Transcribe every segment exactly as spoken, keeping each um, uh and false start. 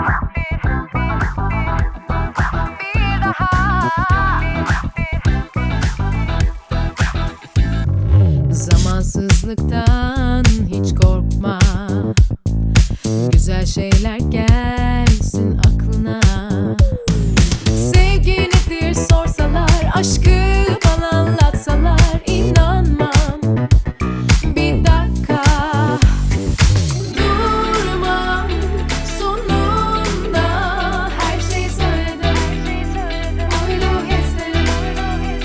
Zamansızlıktan hiç korkma, güzel şeyler gelsin aklına. Sevgi nedir sorsalar, aşkı bana anlatsalar inanmam. Bir dakika durmam, sonunda her şeyi söyledim. Uydu hislerim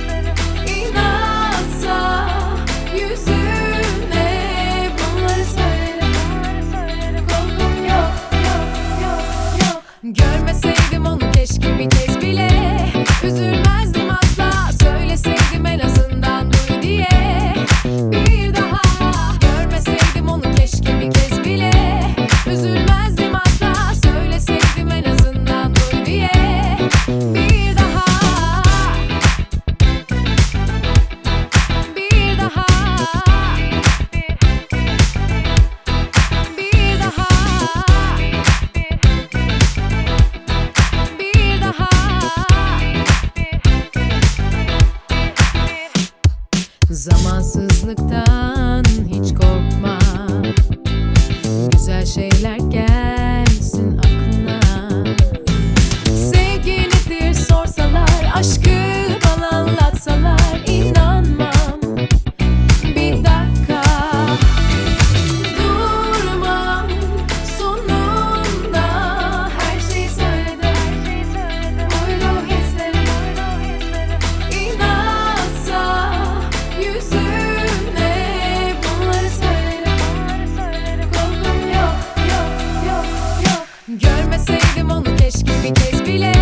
inatsa yüzüne bunları söylerim. Korkum yok, yok, yok, yok. Görmeseydim onu keşke bir kez bile, üzülmezdim asla. Söyleseydim en azından duy diye. Bir daha görmeseydim onu keşke bir kez bile, üzülmezdim asla. Söyleseydim en azından duy diye. Bir daha, bir daha, bir daha, bir daha. Zamansızlıktan hiç korkma, güzel şeyler gelsin aklına. Sevgi nedir sorsalar, aşkı bana anlatsalar inanmam. Bir dakika durmam, sonunda her şeyi söyledim. Uydu hislerim inatsa yüzüne bunları söylerim. Korkum yok, yok, yok, yok. Görmeseydim onu keşke bir kez bile,